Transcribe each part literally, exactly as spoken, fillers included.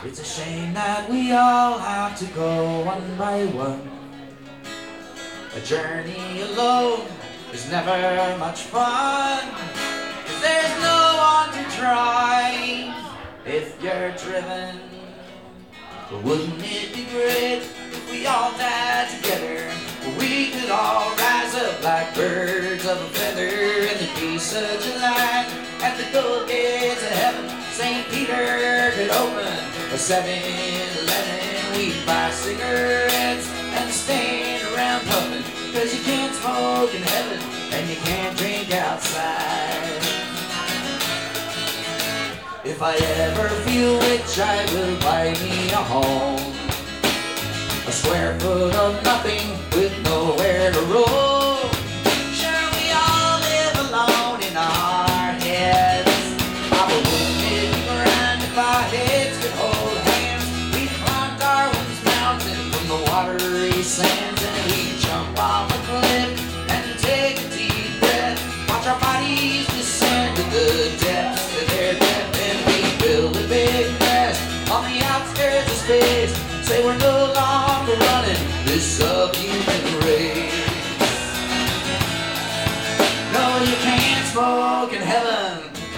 It's a shame that we all have to go one by one. A journey alone is never much fun, 'cause there's no one to drive if you're driven. But wouldn't it be great if we all died together? We could all rise up like birds of a feather, and there'd be such a light at the gold gates of heaven. Saint Peter could open a seven eleven. We'd buy cigarettes and stand around puffing, 'cause you can't smoke in heaven and you can't drink outside. If I ever feel rich, I will buy me a home, a square foot of nothing with nowhere to roam. Sure, we all live alone in our heads. Papa wouldn't it be grand if our heads could hold hands? We'd climb Darwin's mountain from the watery sands, and we'd jump off a cliff and take a deep breath. Watch our bodies descend to the depths of their death, and we build a big nest on the outskirts of space. Say we're no longer running this subhuman race. No, you can't smoke in heaven.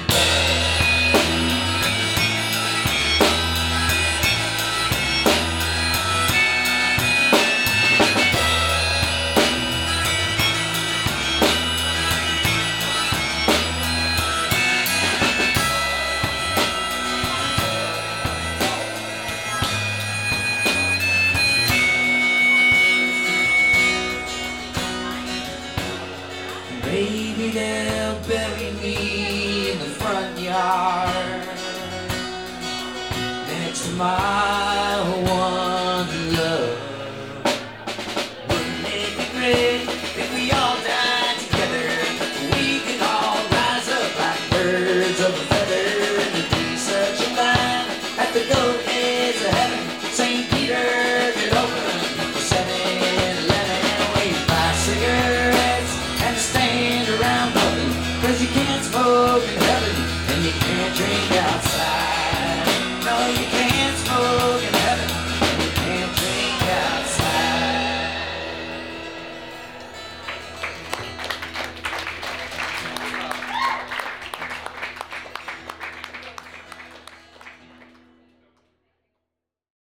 Maybe they'll bury me in the front yard next to my